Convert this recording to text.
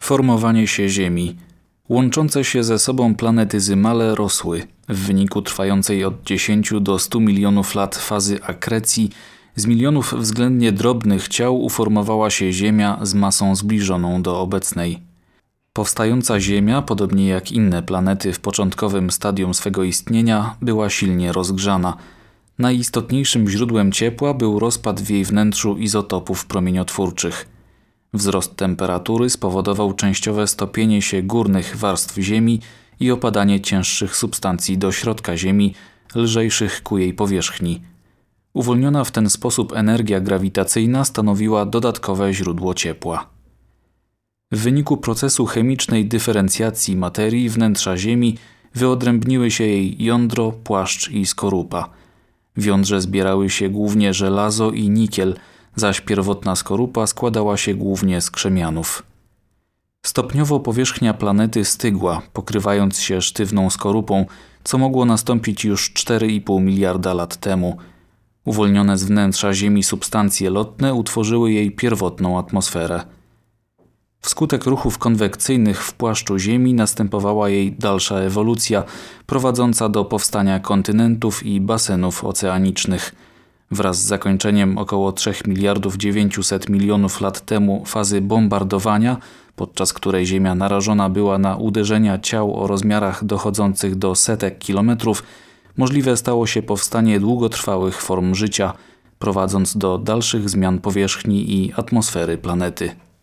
Formowanie się Ziemi. Łączące się ze sobą planety Zymale rosły. W wyniku trwającej od 10 do 100 milionów lat fazy akrecji z milionów względnie drobnych ciał uformowała się Ziemia z masą zbliżoną do obecnej. Powstająca Ziemia, podobnie jak inne planety w początkowym stadium swego istnienia, była silnie rozgrzana. Najistotniejszym źródłem ciepła był rozpad w jej wnętrzu izotopów promieniotwórczych. Wzrost temperatury spowodował częściowe stopienie się górnych warstw Ziemi i opadanie cięższych substancji do środka Ziemi, lżejszych ku jej powierzchni. Uwolniona w ten sposób energia grawitacyjna stanowiła dodatkowe źródło ciepła. W wyniku procesu chemicznej dyferencjacji materii wnętrza Ziemi wyodrębniły się jej jądro, płaszcz i skorupa. W jądrze zbierały się głównie żelazo i nikiel, zaś pierwotna skorupa składała się głównie z krzemianów. Stopniowo powierzchnia planety stygła, pokrywając się sztywną skorupą, co mogło nastąpić już 4,5 miliarda lat temu. Uwolnione z wnętrza Ziemi substancje lotne utworzyły jej pierwotną atmosferę. Wskutek ruchów konwekcyjnych w płaszczu Ziemi następowała jej dalsza ewolucja, prowadząca do powstania kontynentów i basenów oceanicznych. Wraz z zakończeniem około 3 miliardów 900 milionów lat temu fazy bombardowania, podczas której Ziemia narażona była na uderzenia ciał o rozmiarach dochodzących do setek kilometrów, możliwe stało się powstanie długotrwałych form życia, prowadząc do dalszych zmian powierzchni i atmosfery planety.